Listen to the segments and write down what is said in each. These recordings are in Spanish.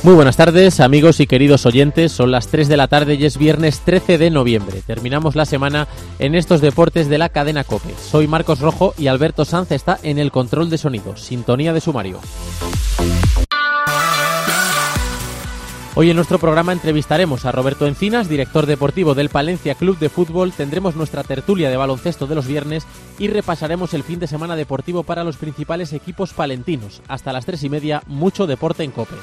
Muy buenas tardes, amigos y queridos oyentes. Son las 3 de la tarde y es viernes 13 de noviembre. Terminamos la semana en estos deportes de la cadena COPE. Soy Marcos Rojo y Alberto Sanz está en el control de sonido. Sintonía de sumario. Hoy en nuestro programa entrevistaremos a Roberto Encinas, director deportivo del Palencia Club de Fútbol, tendremos nuestra tertulia de baloncesto de los viernes y repasaremos el fin de semana deportivo para los principales equipos palentinos. Hasta las 3:30, mucho deporte en COPE.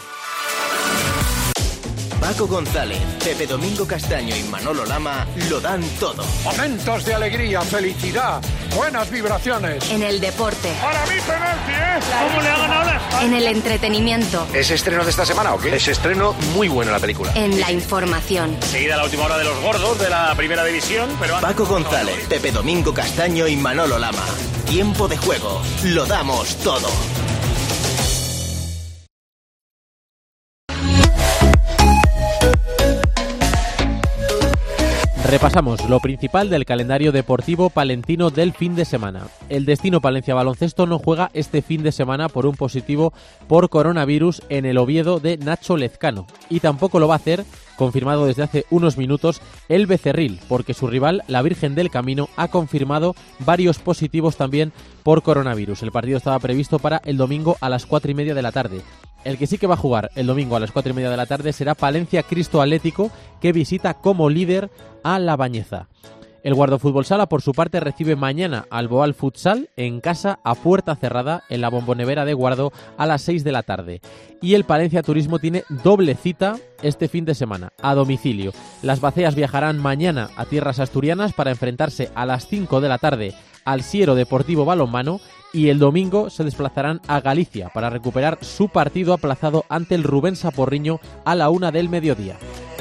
Paco González, Pepe Domingo Castaño y Manolo Lama lo dan todo. Momentos de alegría, felicidad, buenas vibraciones. En el deporte. Para mí penalti, ¿eh? ¿Cómo le hagan ahora? En el entretenimiento. ¿Es estreno de esta semana o qué? Es estreno muy buena la película. En la información. Seguida la última hora de los gordos de la primera división, pero... Paco González, Pepe Domingo Castaño y Manolo Lama. Tiempo de juego. Lo damos todo. Repasamos lo principal del calendario deportivo palentino del fin de semana. El Destino Palencia Baloncesto no juega este fin de semana por un positivo por coronavirus en el Oviedo de Nacho Lezcano. Y tampoco lo va a hacer, confirmado desde hace unos minutos, el Becerril, porque su rival, la Virgen del Camino, ha confirmado varios positivos también por coronavirus. El partido estaba previsto para el domingo a las 4:30 de la tarde. El que sí que va a jugar el domingo a las 4:30 de la tarde será Palencia Cristo Atlético, que visita como líder a La Bañeza. El Guardo Fútbol Sala, por su parte, recibe mañana al Boal Futsal en casa a puerta cerrada en la Bombonera de Guardo a las 6 de la tarde. Y el Palencia Turismo tiene doble cita este fin de semana, a domicilio. Las Baceas viajarán mañana a tierras asturianas para enfrentarse a las 5 de la tarde al Siero Deportivo Balonmano y el domingo se desplazarán a Galicia para recuperar su partido aplazado ante el Rubén Saporriño a la 1 del mediodía.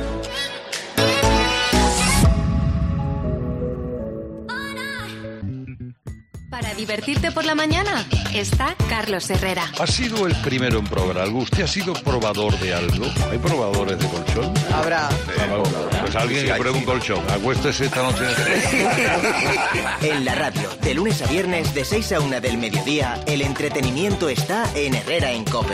Para divertirte por la mañana está Carlos Herrera. Ha sido el primero en probar algo. ¿Usted ha sido probador de algo? ¿Hay probadores de colchón? Habrá. Pues alguien que pruebe un colchón. Acuéstese esta noche. En la radio, de lunes a viernes, de 6 a 1 del mediodía, el entretenimiento está en Herrera en COPE.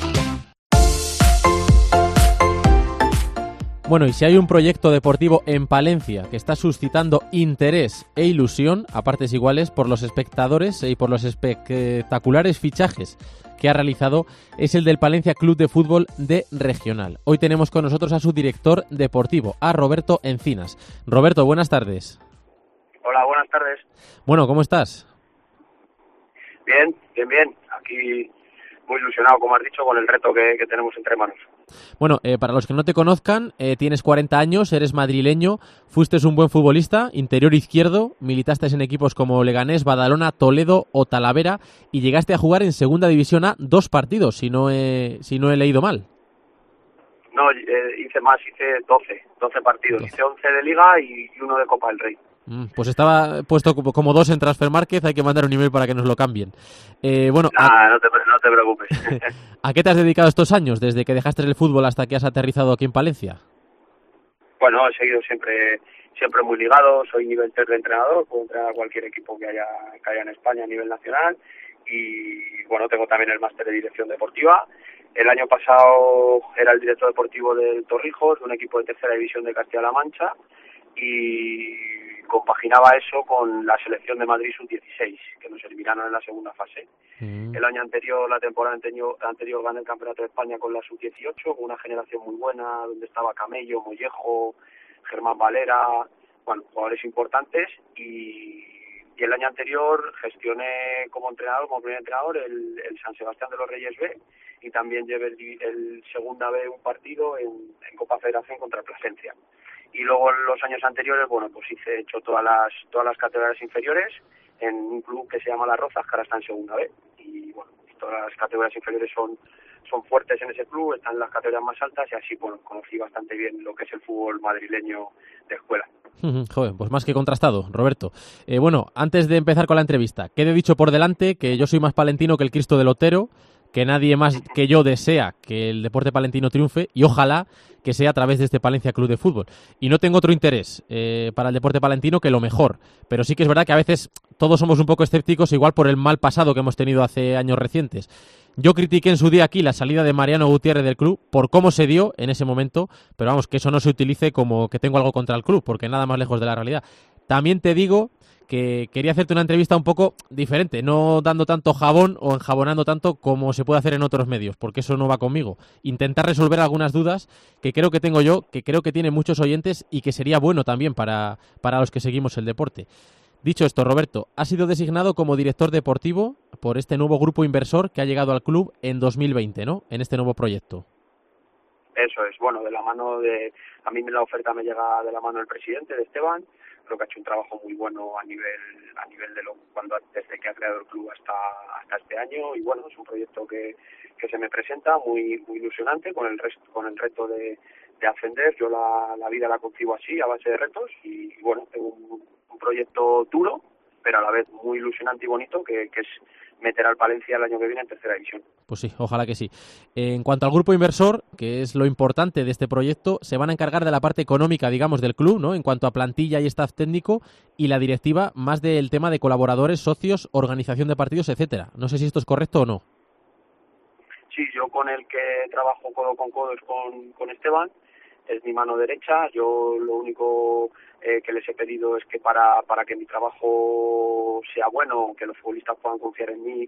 Bueno, y si hay un proyecto deportivo en Palencia que está suscitando interés e ilusión a partes iguales por los espectadores y por los espectaculares fichajes que ha realizado, es el del Palencia Club de Fútbol de Regional. Hoy tenemos con nosotros a su director deportivo, a Roberto Encinas. Roberto, buenas tardes. Hola, buenas tardes. Bueno, ¿cómo estás? Bien. Aquí muy ilusionado, como has dicho, con el reto que tenemos entre manos. Bueno, para los que no te conozcan, tienes 40 años, eres madrileño, fuiste un buen futbolista, interior izquierdo, militaste en equipos como Leganés, Badalona, Toledo o Talavera y llegaste a jugar en Segunda División A 2 partidos, si no he leído mal. No, hice 12 partidos, 12. Hice 11 de Liga y 1 de Copa del Rey. Pues estaba puesto como 2 en Transfermarket, hay que mandar un email para que nos lo cambien. No te preocupes. ¿A qué te has dedicado estos años, desde que dejaste el fútbol hasta que has aterrizado aquí en Palencia? Bueno, he seguido siempre muy ligado, soy nivel 3 de entrenador, puedo entrenar a cualquier equipo que haya en España a nivel nacional y bueno, tengo también el máster de dirección deportiva. El año pasado era el director deportivo del Torrijos, de un equipo de tercera división de Castilla-La Mancha y compaginaba eso con la selección de Madrid sub-16, que nos eliminaron en la segunda fase. El año anterior, la temporada anterior, gané el Campeonato de España con la sub-18, con una generación muy buena, donde estaba Camello, Mollejo, Germán Valera, bueno, jugadores importantes, y el año anterior gestioné como primer entrenador, el San Sebastián de los Reyes B, y también llevé el Segunda B un partido en Copa Federación contra el Plasencia. Y luego en los años anteriores, bueno, pues he hecho todas las categorías inferiores en un club que se llama Las Rozas, que ahora está en Segunda B. Y bueno, todas las categorías inferiores son fuertes en ese club, están en las categorías más altas y así, bueno, conocí bastante bien lo que es el fútbol madrileño de escuela. Joder, pues más que contrastado, Roberto. Bueno, antes de empezar con la entrevista, quede dicho por delante que yo soy más palentino que el Cristo del Otero, que nadie más que yo desea que el deporte palentino triunfe y ojalá que sea a través de este Palencia Club de Fútbol. Y no tengo otro interés para el deporte palentino que lo mejor, pero sí que es verdad que a veces todos somos un poco escépticos, igual por el mal pasado que hemos tenido hace años recientes. Yo critiqué en su día aquí la salida de Mariano Gutiérrez del club por cómo se dio en ese momento, pero vamos, que eso no se utilice como que tengo algo contra el club, porque nada más lejos de la realidad. También te digo que quería hacerte una entrevista un poco diferente, no dando tanto jabón o enjabonando tanto como se puede hacer en otros medios, porque eso no va conmigo. Intentar resolver algunas dudas que creo que tengo yo, que creo que tienen muchos oyentes y que sería bueno también para los que seguimos el deporte. Dicho esto, Roberto, ha sido designado como director deportivo por este nuevo grupo inversor que ha llegado al club en 2020, ¿no? En este nuevo proyecto. Eso es, bueno, de la mano de... A mí la oferta me llega de la mano del presidente, de Esteban. Creo que ha hecho un trabajo muy bueno a nivel de desde que ha creado el club hasta este año, y bueno, es un proyecto que se me presenta muy ilusionante con el reto de ascender. Yo la vida la concibo así, a base de retos, y bueno, tengo un proyecto duro, pero a la vez muy ilusionante y bonito, que es meter al Palencia el año que viene en tercera división. Pues sí, ojalá que sí. En cuanto al grupo inversor, que es lo importante de este proyecto, se van a encargar de la parte económica, digamos, del club, ¿no? En cuanto a plantilla y staff técnico, y la directiva más del tema de colaboradores, socios, organización de partidos, etcétera. No sé si esto es correcto o no. Sí, yo con el que trabajo codo con codo es con Esteban, es mi mano derecha. Yo lo único que les he pedido es que para que mi trabajo sea bueno, que los futbolistas puedan confiar en mí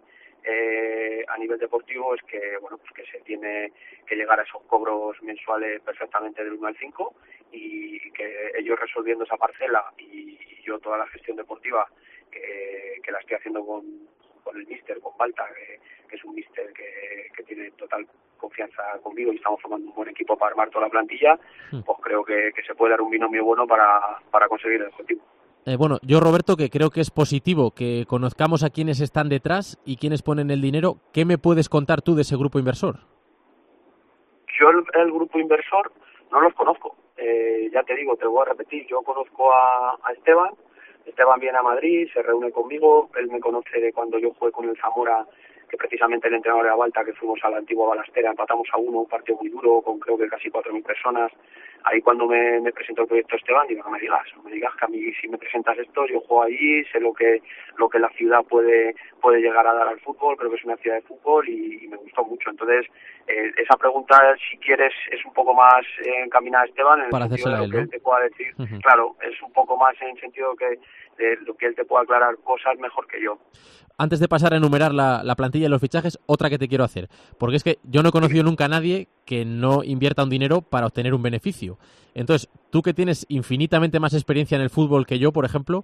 a nivel deportivo, es que bueno, pues que se tiene que llegar a esos cobros mensuales perfectamente del 1 al 5, y que ellos resolviendo esa parcela y yo toda la gestión deportiva que la estoy haciendo con el míster, con Balta, que es un míster que tiene total confianza conmigo, y estamos formando un buen equipo para armar toda la plantilla, pues creo que se puede dar un binomio bueno para conseguir el objetivo. Bueno, yo, Roberto, que creo que es positivo que conozcamos a quienes están detrás y quienes ponen el dinero. ¿Qué me puedes contar tú de ese grupo inversor? Yo el grupo inversor no los conozco. Ya te digo, te voy a repetir, yo conozco a Esteban. Esteban viene a Madrid, se reúne conmigo, él me conoce de cuando yo jugué con el Zamora, que precisamente el entrenador era Balta, que fuimos a la antigua Balastera, empatamos a 1, un partido muy duro, con creo que casi 4.000 personas. Ahí cuando me presentó el proyecto Esteban, digo, no me digas que a mí si me presentas esto, yo juego allí, sé lo que la ciudad puede llegar a dar al fútbol, creo que es una ciudad de fútbol, y me gustó mucho. Entonces, esa pregunta, si quieres, es un poco más encaminada a Esteban, en el sentido de lo que él te pueda decir. Claro, es un poco más en el sentido de lo que él te pueda aclarar cosas mejor que yo. Antes de pasar a enumerar la plantilla y los fichajes, otra que te quiero hacer, porque es que yo no he conocido nunca a nadie que no invierta un dinero para obtener un beneficio. Entonces, tú que tienes infinitamente más experiencia en el fútbol que yo, por ejemplo,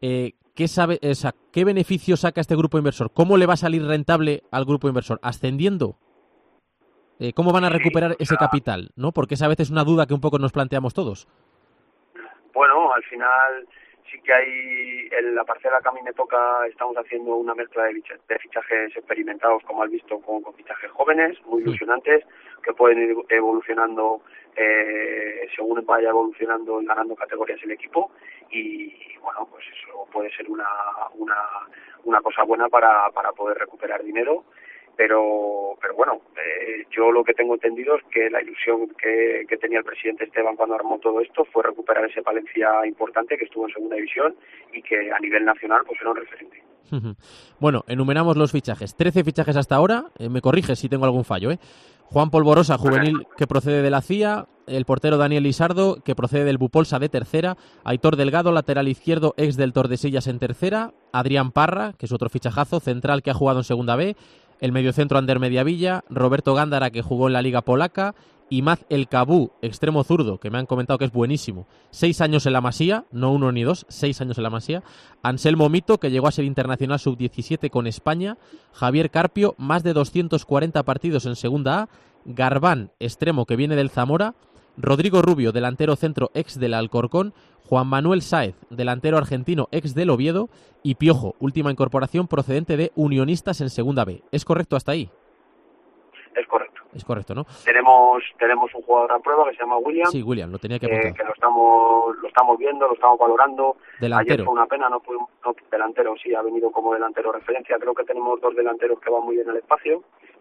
¿qué beneficio saca este grupo inversor? ¿Cómo le va a salir rentable al grupo inversor? ¿Ascendiendo? ¿Cómo van a recuperar ese capital? ¿No? Porque esa a veces es una duda que un poco nos planteamos todos. Bueno, al final sí que hay, en la parcela que a mí me toca, estamos haciendo una mezcla de fichajes experimentados, como has visto, con fichajes jóvenes, muy ilusionantes, que pueden ir evolucionando según vaya evolucionando y ganando categorías el equipo, y bueno, pues eso puede ser una cosa buena para poder recuperar dinero. Pero bueno, yo lo que tengo entendido es que la ilusión que tenía el presidente Esteban cuando armó todo esto fue recuperar ese Palencia importante que estuvo en segunda división y que a nivel nacional pues era un referente. Bueno, enumeramos los fichajes. 13 fichajes hasta ahora, me corriges si tengo algún fallo, Juan Polvorosa, juvenil, que procede de la CIA, el portero Daniel Lisardo, que procede del Bupolsa de tercera, Aitor Delgado, lateral izquierdo, ex del Tordesillas en tercera, Adrián Parra, que es otro fichajazo, central que ha jugado en segunda B, el mediocentro Ander Mediavilla, Roberto Gándara, que jugó en la Liga Polaca, Imad El Cabú, extremo zurdo, que me han comentado que es buenísimo, 6 años en la Masía, no 1 ni 2, 6 años en la Masía, Anselmo Mito, que llegó a ser internacional sub-17 con España, Javier Carpio, más de 240 partidos en segunda A, Garbán, extremo que viene del Zamora, Rodrigo Rubio, delantero centro ex del Alcorcón, Juan Manuel Sáez, delantero argentino ex del Oviedo, y Piojo, última incorporación procedente de Unionistas en segunda B. ¿Es correcto hasta ahí? Es correcto. Es correcto, ¿no? Tenemos un jugador a prueba que se llama William. Sí, William, lo tenía que apuntar. Que lo estamos viendo, lo estamos valorando. Delantero. Ayer fue una pena, delantero, sí, ha venido como delantero referencia. Creo que tenemos 2 delanteros que van muy bien al espacio.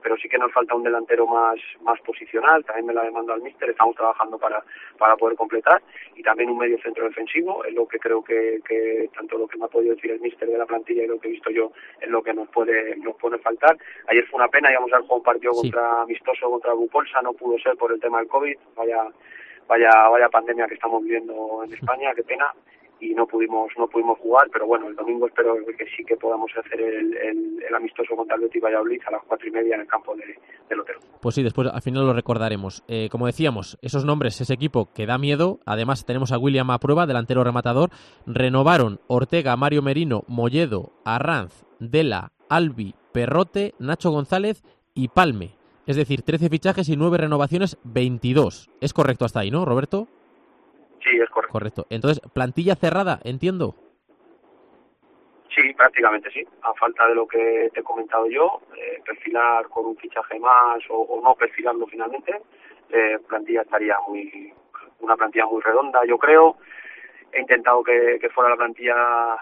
pero sí que nos falta un delantero más posicional, también me la demanda al míster, estamos trabajando para poder completar, y también un medio centro defensivo, es lo que creo que tanto lo que me ha podido decir el míster de la plantilla y lo que he visto yo es lo que nos puede faltar. Ayer fue una pena, íbamos a jugar un partido amistoso contra Bupolsa, no pudo ser por el tema del COVID, vaya pandemia que estamos viviendo en España, qué pena, y no pudimos jugar, pero bueno, el domingo espero que sí que podamos hacer el amistoso contra el Betis Valladolid a las 4:30 en el campo del Otero. Pues sí, después al final lo recordaremos. Como decíamos, esos nombres, ese equipo que da miedo, además tenemos a William a prueba, delantero rematador, renovaron Ortega, Mario Merino, Molledo, Arranz, Dela, Albi, Perrote, Nacho González y Palme. Es decir, 13 fichajes y 9 renovaciones, 22. Es correcto hasta ahí, ¿no, Roberto? Sí, es correcto. Correcto. Entonces, plantilla cerrada, entiendo. Sí, prácticamente sí. A falta de lo que te he comentado yo, perfilar con un fichaje más o no perfilarlo finalmente, plantilla estaría una plantilla muy redonda, yo creo. He intentado que fuera la plantilla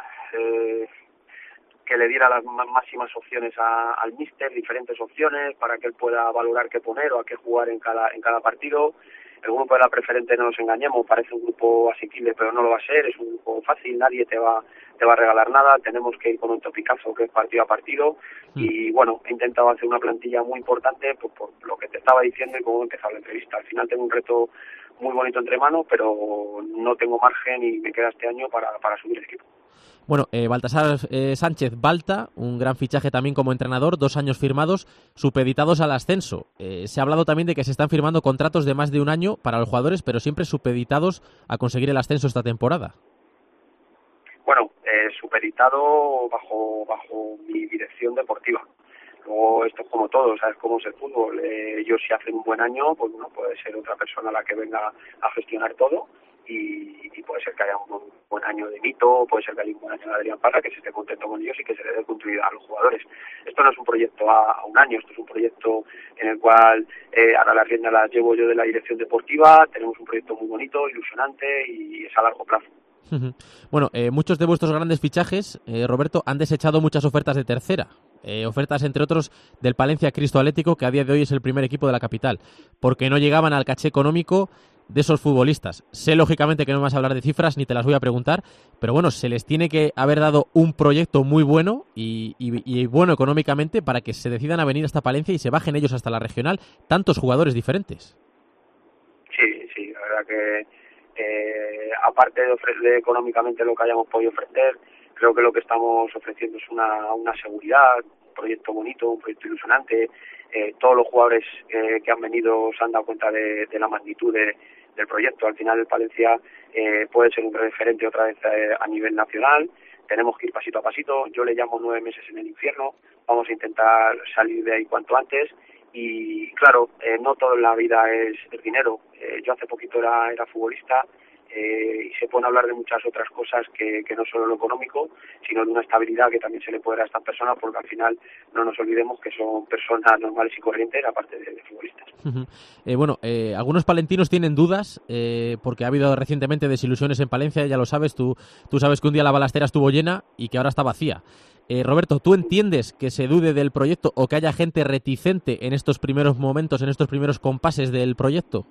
que le diera las máximas opciones al míster, diferentes opciones para que él pueda valorar qué poner o a qué jugar en cada partido. El grupo de la preferente, no nos engañemos, parece un grupo asequible, pero no lo va a ser, es un grupo fácil, nadie te va a regalar nada, tenemos que ir con un topicazo que es partido a partido, y bueno, he intentado hacer una plantilla muy importante por lo que te estaba diciendo y cómo he empezado la entrevista. Al final tengo un reto muy bonito entre manos, pero no tengo margen y me queda este año para subir el equipo. Bueno, Baltasar Sánchez Balta, un gran fichaje también como entrenador, 2 años firmados, supeditados al ascenso. Se ha hablado también de que se están firmando contratos de más de un año para los jugadores, pero siempre supeditados a conseguir el ascenso esta temporada. Bueno, supeditado bajo mi dirección deportiva. Luego esto es como todo, ¿sabes cómo es el fútbol? Ellos si hacen un buen año, pues bueno, puede ser otra persona la que venga a gestionar todo. Y puede ser que haya un buen año de Mito, puede ser que haya un buen año de Adrián Parra, que se esté contento con ellos y que se le dé continuidad a los jugadores. Esto no es un proyecto a un año, esto es un proyecto en el cual ahora las riendas las llevo yo de la dirección deportiva, tenemos un proyecto muy bonito, ilusionante y es a largo plazo. Bueno, muchos de vuestros grandes fichajes, Roberto, han desechado muchas ofertas de tercera. Ofertas, entre otros, del Palencia Cristo Atlético, que a día de hoy es el primer equipo de la capital, porque no llegaban al caché económico de esos futbolistas. Sé, lógicamente, que no me vas a hablar de cifras, ni te las voy a preguntar, pero bueno, se les tiene que haber dado un proyecto muy bueno y bueno económicamente para que se decidan a venir hasta Palencia y se bajen ellos hasta la regional, tantos jugadores diferentes. Sí, la verdad que aparte de ofrecer económicamente lo que hayamos podido ofrecer, creo que lo que estamos ofreciendo es una seguridad, un proyecto bonito, un proyecto ilusionante. Todos los jugadores que han venido se han dado cuenta de la magnitud del proyecto. Al final el Palencia puede ser un referente otra vez a nivel nacional. Tenemos que ir pasito a pasito. Yo le llamo 9 meses en el infierno. Vamos a intentar salir de ahí cuanto antes. Y claro, no todo en la vida es dinero. Yo hace poquito era futbolista y se pone a hablar de muchas otras cosas que no solo lo económico, sino de una estabilidad que también se le puede dar a estas personas, porque al final no nos olvidemos que son personas normales y corrientes, aparte de futbolistas. Bueno, algunos palentinos tienen dudas, porque ha habido recientemente desilusiones en Palencia, ya lo sabes, tú sabes que un día la balastera estuvo llena y que ahora está vacía. Roberto, ¿tú entiendes que se dude del proyecto o que haya gente reticente en estos primeros momentos, en estos primeros compases del proyecto?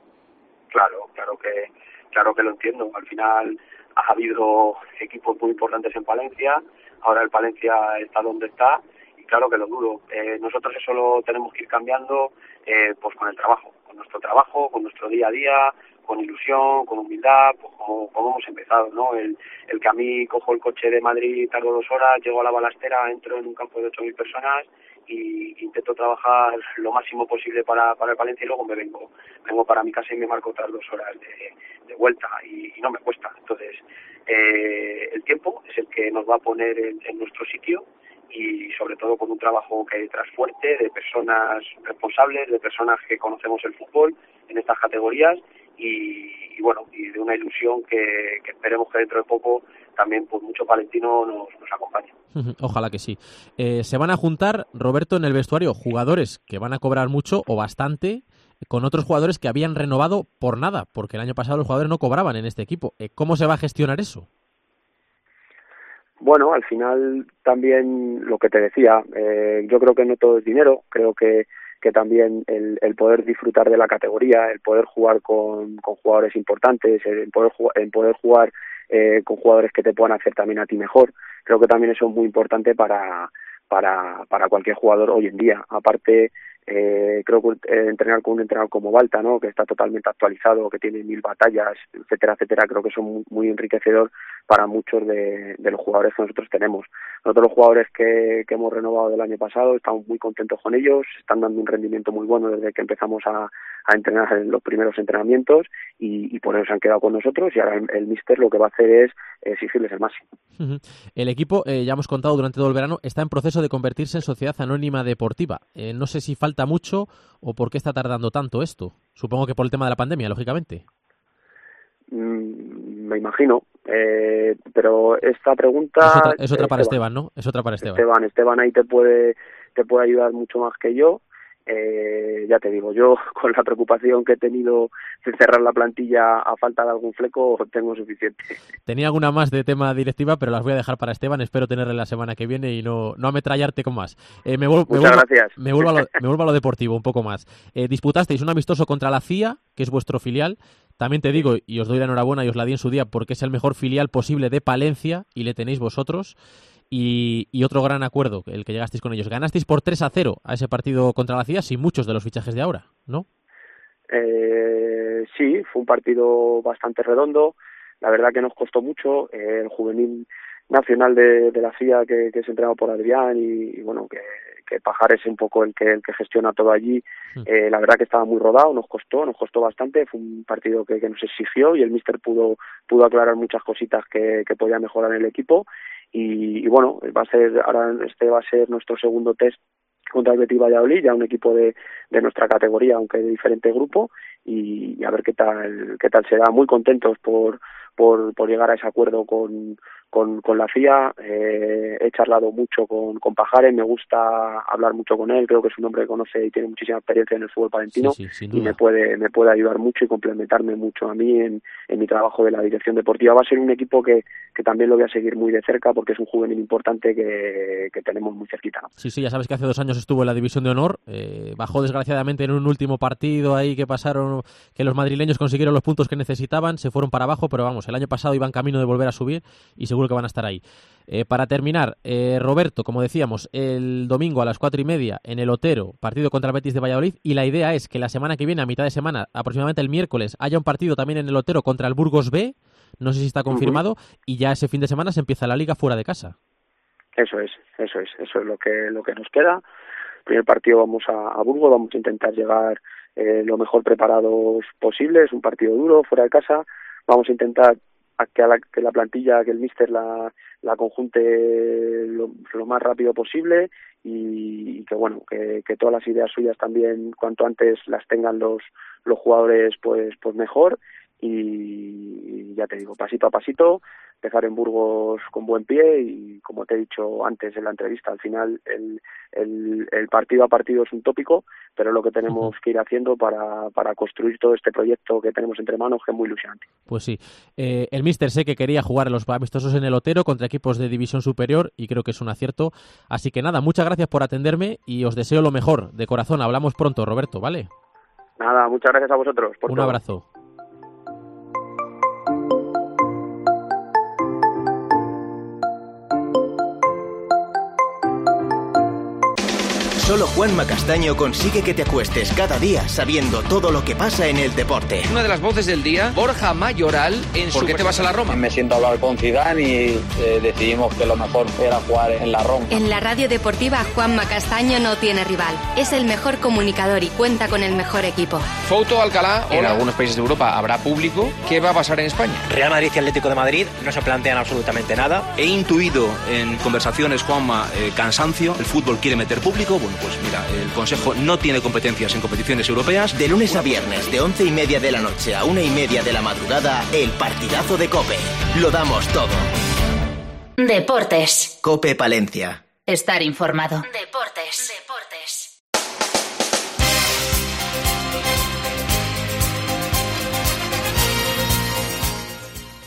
Claro que lo entiendo. Al final ha habido equipos muy importantes en Palencia, ahora el Palencia está donde está y claro que lo dudo. Nosotros eso lo tenemos que ir cambiando pues con el trabajo, con nuestro trabajo, con nuestro día a día, con ilusión, con humildad, pues como hemos empezado, ¿no? El que a mí cojo el coche de Madrid, tardo 2 horas, llego a la balastera, entro en un campo de 8.000 personas y intento trabajar lo máximo posible para el Palencia y luego me vengo para mi casa y me marco otras 2 horas de vuelta y no me cuesta. Entonces, el tiempo es el que nos va a poner en nuestro sitio y sobre todo con un trabajo que hay detrás fuerte, de personas responsables, de personas que conocemos el fútbol en estas categorías y bueno, y de una ilusión que esperemos que dentro de poco también pues mucho palentino nos acompañe. Ojalá que sí. Se van a juntar, Roberto, en el vestuario jugadores que van a cobrar mucho o bastante con otros jugadores que habían renovado por nada, porque el año pasado los jugadores no cobraban en este equipo. ¿Cómo se va a gestionar eso? Bueno, al final también lo que te decía, yo creo que no todo es dinero, creo que también el poder disfrutar de la categoría, el poder jugar con jugadores importantes, el poder jugar con jugadores que te puedan hacer también a ti mejor, creo que también eso es muy importante para cualquier jugador hoy en día. Aparte, creo que entrenar con un entrenador como Balta, ¿no?, que está totalmente actualizado, que tiene 1000 batallas, etcétera, etcétera, creo que son muy enriquecedor para muchos de los jugadores que nosotros tenemos. Nosotros los jugadores que hemos renovado del año pasado estamos muy contentos con ellos, están dando un rendimiento muy bueno desde que empezamos a entrenar en los primeros entrenamientos y por eso se han quedado con nosotros, y ahora el míster lo que va a hacer es exigirles el máximo. El equipo, ya hemos contado durante todo el verano, está en proceso de convertirse en sociedad anónima deportiva. No sé si falta mucho o por qué está tardando tanto esto. Supongo que por el tema de la pandemia, lógicamente. Me imagino, pero esta pregunta es otra para Esteban, ¿no? Es otra para Esteban. Esteban ahí te puede ayudar mucho más que yo. Ya te digo, yo con la preocupación que he tenido de cerrar la plantilla a falta de algún fleco tengo suficiente. Tenía alguna más de tema directiva, pero las voy a dejar para Esteban. Espero tenerle la semana que viene y no ametrallarte con más. Muchas gracias. Me vuelvo a lo deportivo un poco más. Disputasteis un amistoso contra la CIA, que es vuestro filial. También te digo, y os doy la enhorabuena y os la di en su día, porque es el mejor filial posible de Palencia y le tenéis vosotros. Y otro gran acuerdo, el que llegasteis con ellos. Ganasteis por 3-0 a ese partido contra la CIA sin muchos de los fichajes de ahora, ¿no? Sí, fue un partido bastante redondo. La verdad que nos costó mucho. El juvenil nacional de la CIA, que es entrenado por Adrián, y bueno, que Pajares es un poco el que gestiona todo allí. La verdad que estaba muy rodado, nos costó bastante. Fue un partido que nos exigió y el míster pudo aclarar muchas cositas que podía mejorar en el equipo. Y bueno, va a ser nuestro segundo test contra el Betis Valladolid, ya un equipo de nuestra categoría, aunque de diferente grupo, y a ver qué tal será. Muy contentos por llegar a ese acuerdo con la FIA. He charlado mucho con Pajares, me gusta hablar mucho con él, creo que es un hombre que conoce y tiene muchísima experiencia en el fútbol palentino, sí, y me puede ayudar mucho y complementarme mucho a mí en mi trabajo de la dirección deportiva. Va a ser un equipo que también lo voy a seguir muy de cerca, porque es un juvenil importante que tenemos muy cerquita, ¿no? Sí, ya sabes que hace 2 años estuvo en la División de Honor, bajó desgraciadamente en un último partido ahí que pasaron, que los madrileños consiguieron los puntos que necesitaban, se fueron para abajo, pero vamos, el año pasado iban camino de volver a subir y seguro que van a estar ahí. Para terminar, Roberto, como decíamos, el domingo a las 4:30 en el Otero, partido contra el Betis de Valladolid, y la idea es que la semana que viene, a mitad de semana, aproximadamente el miércoles, haya un partido también en el Otero contra el Burgos B, no sé si está confirmado, y ya ese fin de semana se empieza la Liga fuera de casa. Eso es lo que nos queda. Primer partido vamos a Burgos, vamos a intentar llegar lo mejor preparados posible, es un partido duro, fuera de casa, vamos a intentar que la plantilla, que el míster la conjunte lo más rápido posible, y que bueno, que todas las ideas suyas también cuanto antes las tengan los jugadores pues mejor, y ya te digo, pasito a pasito, empezar en Burgos con buen pie, y como te he dicho antes en la entrevista, al final el partido a partido es un tópico, pero es lo que tenemos que ir haciendo para construir todo este proyecto que tenemos entre manos, que es muy ilusionante. Pues sí, el míster sé que quería jugar a los amistosos en el Otero contra equipos de división superior, y creo que es un acierto, así que nada, muchas gracias por atenderme y os deseo lo mejor, de corazón. Hablamos pronto, Roberto, ¿vale? Nada, muchas gracias a vosotros por un todo. Abrazo. Solo Juanma Castaño consigue que te acuestes cada día sabiendo todo lo que pasa en el deporte. Una de las voces del día, Borja Mayoral, en ¿Por qué te vas a la Roma? Me siento a hablar con Zidane y decidimos que lo mejor era jugar en la Roma. En la radio deportiva, Juanma Castaño no tiene rival. Es el mejor comunicador y cuenta con el mejor equipo. Fouto Alcalá, en algunos países de Europa habrá público. ¿Qué va a pasar en España? Real Madrid y Atlético de Madrid no se plantean absolutamente nada. He intuido en conversaciones, Juanma, cansancio. El fútbol quiere meter público. Bueno, pues mira, el Consejo no tiene competencias en competiciones europeas. De lunes a viernes, de 11:30 de la noche a 1:30 de la madrugada, el partidazo de COPE. Lo damos todo. Deportes. COPE Palencia. Estar informado. Deportes.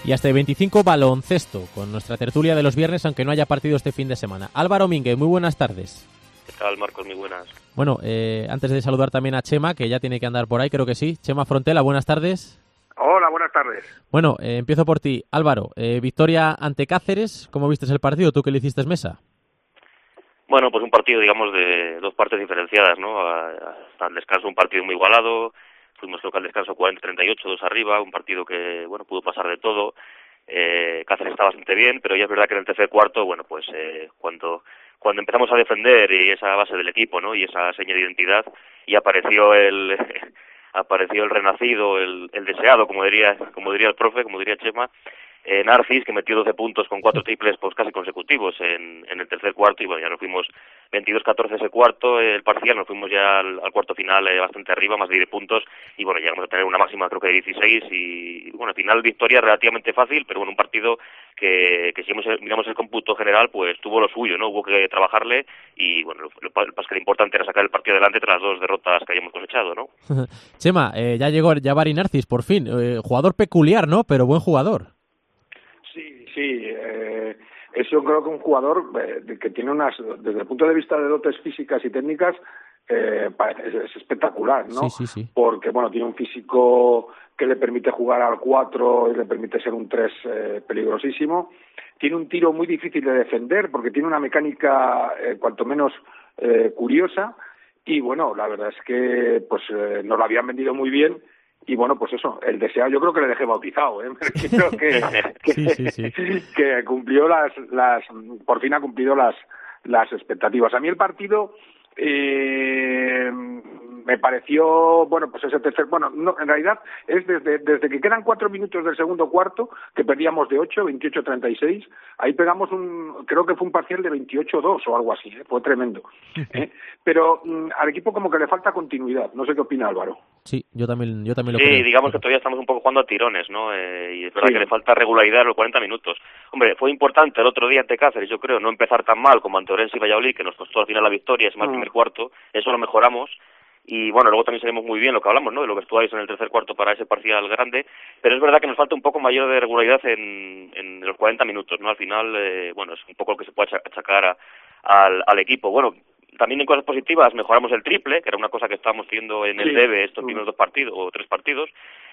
Y hasta el 25 baloncesto, con nuestra tertulia de los viernes, aunque no haya partido este fin de semana. Álvaro Mínguez, muy buenas tardes. ¿Qué tal, Marcos? Muy buenas. Bueno, antes de saludar también a Chema, que ya tiene que andar por ahí, creo que sí. Chema Frontela, buenas tardes. Hola, buenas tardes. Bueno, empiezo por ti. Álvaro, victoria ante Cáceres. ¿Cómo viste el partido? ¿Tú que le hiciste mesa? Bueno, pues un partido, digamos, de dos partes diferenciadas, ¿no? Hasta el descanso un partido muy igualado. Fuimos creo que al descanso 40-38, 2 arriba. Un partido que, bueno, pudo pasar de todo. Cáceres está bastante bien, pero ya es verdad que en el tercer cuarto, bueno, pues cuando empezamos a defender y esa base del equipo, ¿no? Y esa seña de identidad, y apareció el renacido, el deseado, como diría el profe, como diría Chema, Narcis, que metió 12 puntos con 4 triples pues casi consecutivos en el tercer cuarto, y bueno, ya nos fuimos 22-14 ese cuarto, el parcial, nos fuimos ya al cuarto final bastante arriba, más de 10 puntos, y bueno, llegamos a tener una máxima creo que de 16, y bueno, al final victoria relativamente fácil, pero bueno, un partido que si miramos el cómputo general, pues tuvo lo suyo, ¿no? Hubo que trabajarle, y bueno, lo importante era sacar el partido adelante tras las 2 derrotas que hayamos cosechado, ¿no? Chema, ya llegó Jabari Narcis, por fin, jugador peculiar, ¿no? Pero buen jugador. Sí, es yo creo que un jugador que tiene desde el punto de vista de dotes físicas y técnicas, es espectacular, ¿no? Sí. Porque, bueno, tiene un físico que le permite jugar al 4 y le permite ser un 3 peligrosísimo. Tiene un tiro muy difícil de defender porque tiene una mecánica cuanto menos curiosa, y bueno, la verdad es que pues nos lo habían vendido muy bien. Y bueno, pues eso, el deseado yo creo que le dejé bautizado, creo que cumplió por fin ha cumplido las expectativas. A mí el partido me pareció, bueno, pues ese tercer, bueno, no, en realidad es desde que quedan 4 minutos del segundo cuarto, que perdíamos de 8, 28-36, ahí pegamos creo que fue un parcial de 28-2 o algo así, fue tremendo. Pero al equipo como que le falta continuidad, no sé qué opina Álvaro. Sí, yo también lo creo. Sí, digamos que todavía estamos un poco jugando a tirones, ¿no? Y es verdad que le falta regularidad en los 40 minutos. Hombre, fue importante el otro día ante Cáceres, yo creo, no empezar tan mal como ante Orense y Valladolid, que nos costó al final la victoria, es más el primer cuarto, eso lo mejoramos. Y bueno, luego también salimos muy bien lo que hablamos, ¿no? De los vestuarios en el tercer cuarto para ese parcial grande, pero es verdad que nos falta un poco mayor de regularidad en los 40 minutos, ¿no? Al final, bueno, es un poco lo que se puede achacar al equipo. Bueno, también en cosas positivas mejoramos el triple, que era una cosa que estábamos teniendo en el debe estos primeros 2 partidos o 3 partidos.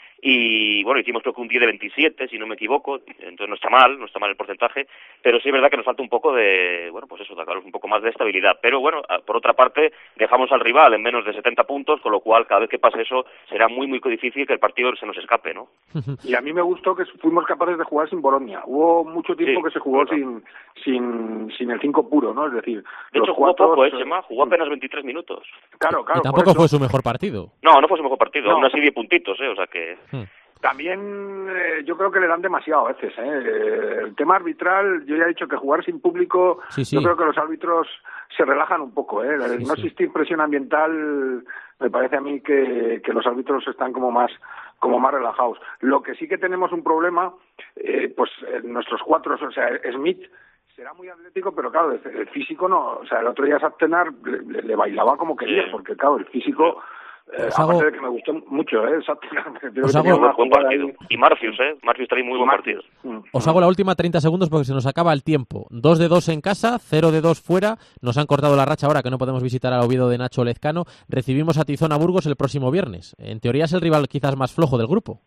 Y bueno, hicimos creo que un 10 de 27, si no me equivoco, entonces no está mal el porcentaje, pero sí es verdad que nos falta un poco de, bueno, pues eso, sacarnos un poco más de estabilidad. Pero bueno, por otra parte, dejamos al rival en menos de 70 puntos, con lo cual cada vez que pase eso será muy, muy difícil que el partido se nos escape, ¿no? Y a mí me gustó que fuimos capaces de jugar sin Bolonia. Hubo mucho tiempo que se jugó sin el 5 puro, ¿no? Es decir, de hecho jugó poco, Chema, jugó apenas 23 minutos. Claro. Y tampoco fue su mejor partido. No fue su mejor partido, aún así 10 puntitos, o sea que... También yo creo que le dan demasiado a veces. El tema arbitral, yo ya he dicho que jugar sin público, yo creo que los árbitros se relajan un poco. No existir presión ambiental, me parece a mí que los árbitros están como más relajados. Lo que sí que tenemos un problema, pues nuestros 4, o sea, Smith será muy atlético, pero claro, el físico no. O sea, el otro día Saptenar le bailaba como quería, porque claro, el físico... aparte de que me gustó mucho, os hago buen partido. Y Marcius también muy buen partido. Os hago la última 30 segundos porque se nos acaba el tiempo. 2 de 2 en casa, 0 de 2 fuera. Nos han cortado la racha ahora que no podemos visitar al Oviedo de Nacho Lezcano. Recibimos a Tizona Burgos el próximo viernes. En teoría es el rival quizás más flojo del grupo.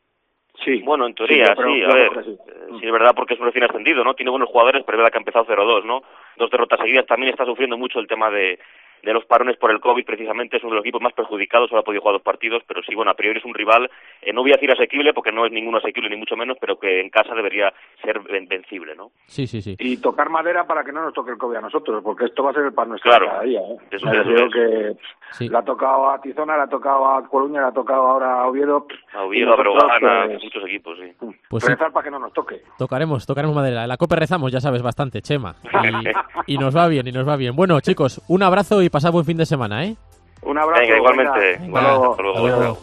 Sí. Bueno, en teoría, sí, a ver, sí, es verdad porque es un recién ascendido, ¿no? Tiene buenos jugadores, pero es verdad que ha empezado 0-2, ¿no? 2 derrotas seguidas, también está sufriendo mucho el tema de los parones por el COVID, precisamente es uno de los equipos más perjudicados, solo ha podido jugar 2 partidos, pero sí, bueno, a priori es un rival, no voy a decir asequible, porque no es ninguno asequible, ni mucho menos, pero que en casa debería ser vencible, ¿no? Sí. Y tocar madera para que no nos toque el COVID a nosotros, porque esto va a ser el pan nuestro cada día, Eso que le ha tocado a Tizona, le ha tocado a Coruña, le ha tocado ahora a Oviedo. A Breogán, muchos equipos, sí. Pues rezar para que no nos toque. Tocaremos madera. En la COPE rezamos, ya sabes, bastante, Chema. Y nos va bien, Bueno, chicos, un abrazo y pasad buen fin de semana, ¿eh? Un abrazo. Venga, igualmente. Hasta luego.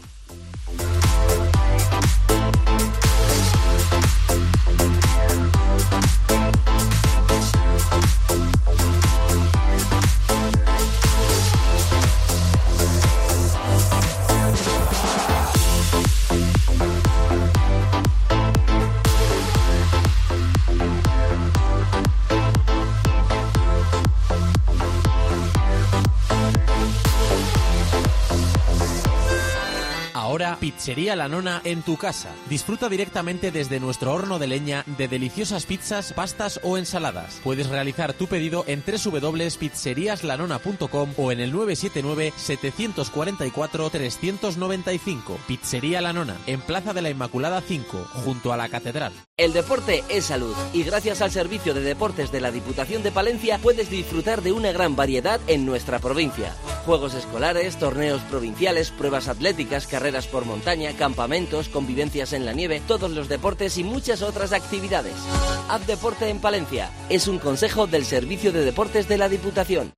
ahora Pizzería La Nona en tu casa. Disfruta directamente desde nuestro horno de leña de deliciosas pizzas, pastas o ensaladas. Puedes realizar tu pedido en www.pizzeriaslanona.com o en el 979-744-395. Pizzería La Nona, en Plaza de la Inmaculada 5, junto a la Catedral. El deporte es salud y gracias al Servicio de Deportes de la Diputación de Palencia puedes disfrutar de una gran variedad en nuestra provincia. Juegos escolares, torneos provinciales, pruebas atléticas, carreras por montaña, campamentos, convivencias en la nieve, todos los deportes y muchas otras actividades. Haz deporte en Palencia. Es un consejo del Servicio de Deportes de la Diputación.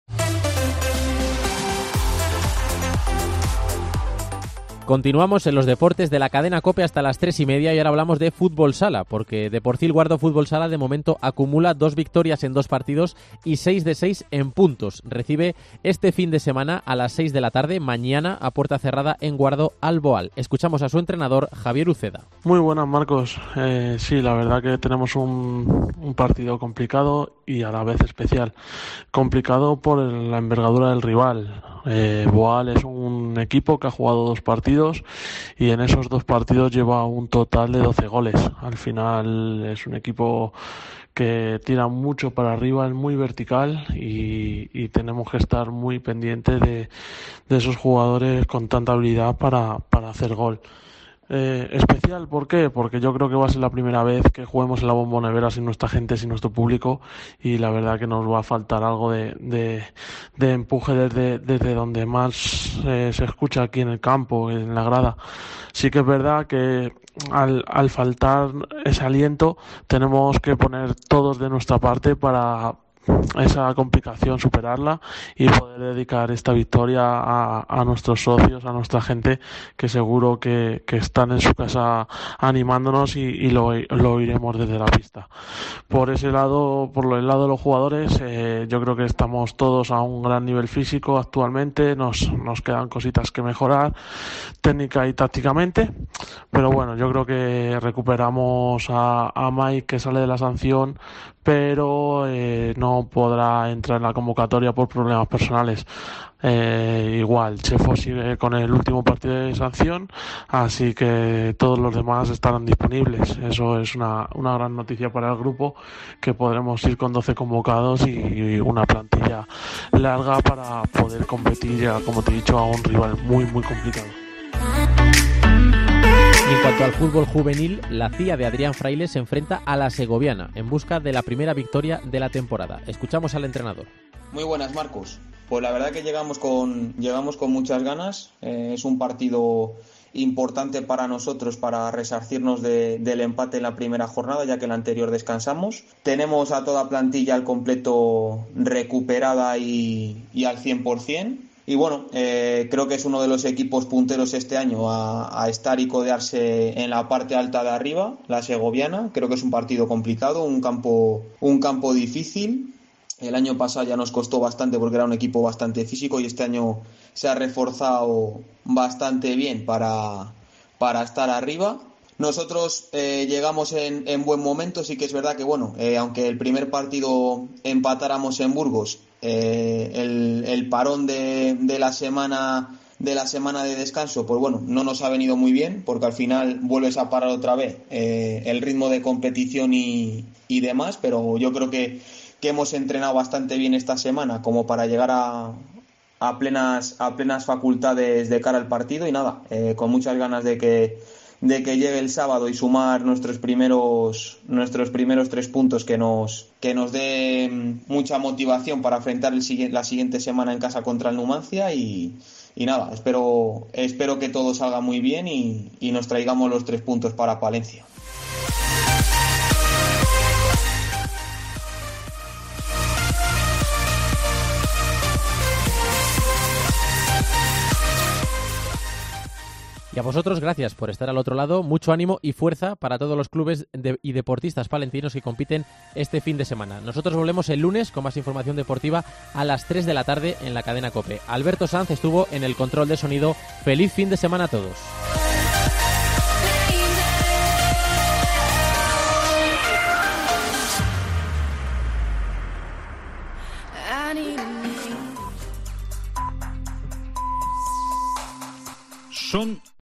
Continuamos en los deportes de la cadena COPE hasta las 3:30 y ahora hablamos de fútbol sala, porque Deportil Guardo Fútbol Sala de momento acumula 2 victorias en 2 partidos y 6 de 6 en puntos. Recibe este fin de semana a las 6 de la tarde, mañana a puerta cerrada en Guardo al Boal. Escuchamos a su entrenador, Javier Uceda. Muy buenas, Marcos. Sí, la verdad que tenemos un partido complicado y a la vez especial. Complicado por la envergadura del rival. Boal es un equipo que ha jugado 2 partidos y en esos 2 partidos lleva un total de 12 goles. Al final es un equipo que tira mucho para arriba, es muy vertical y tenemos que estar muy pendientes de esos jugadores con tanta habilidad para hacer gol. Especial, ¿por qué? Porque yo creo que va a ser la primera vez que juguemos en la Bombonera sin nuestra gente, sin nuestro público, y la verdad que nos va a faltar algo de empuje desde donde más se escucha aquí en el campo, en la grada. Sí que es verdad que al faltar ese aliento tenemos que poner todos de nuestra parte para esa complicación superarla y poder dedicar esta victoria a nuestros socios, a nuestra gente que seguro que están en su casa animándonos y lo oiremos desde la pista. Por ese lado, por el lado de los jugadores, yo creo que estamos todos a un gran nivel físico actualmente, nos quedan cositas que mejorar técnica y tácticamente, pero bueno, yo creo que recuperamos a Mike, que sale de la sanción, pero no podrá entrar en la convocatoria por problemas personales. Igual, Chefo sigue con el último partido de sanción, así que todos los demás estarán disponibles. Eso es una gran noticia para el grupo, que podremos ir con 12 convocados y una plantilla larga para poder competir, ya como te he dicho, a un rival muy muy complicado. Y en cuanto al fútbol juvenil, la CIA de Adrián Fraile se enfrenta a la Segoviana en busca de la primera victoria de la temporada. Escuchamos al entrenador. Muy buenas, Marcos. Pues la verdad que llegamos con muchas ganas. Es un partido importante para nosotros para resarcirnos del empate en la primera jornada, ya que en la anterior descansamos. Tenemos a toda plantilla al completo recuperada y al 100%. Y bueno, creo que es uno de los equipos punteros este año a estar y codearse en la parte alta de arriba, la Segoviana. Creo que es un partido complicado, un campo difícil. El año pasado ya nos costó bastante porque era un equipo bastante físico y este año se ha reforzado bastante bien para estar arriba. Nosotros llegamos en buen momento, sí que es verdad que bueno, aunque el primer partido empatáramos en Burgos, el parón de la semana de descanso, pues bueno, no nos ha venido muy bien, porque al final vuelves a parar otra vez el ritmo de competición y demás, pero yo creo que hemos entrenado bastante bien esta semana como para llegar a plenas facultades de cara al partido y nada, con muchas ganas de que llegue el sábado y sumar nuestros primeros 3 puntos que nos dé mucha motivación para afrontar la siguiente semana en casa contra el Numancia y nada, espero que todo salga muy bien y nos traigamos los 3 puntos para Palencia. Y a vosotros, gracias por estar al otro lado. Mucho ánimo y fuerza para todos los clubes y deportistas palentinos que compiten este fin de semana. Nosotros volvemos el lunes con más información deportiva a las 3 de la tarde en la cadena COPE. Alberto Sanz estuvo en el control de sonido. ¡Feliz fin de semana a todos! Son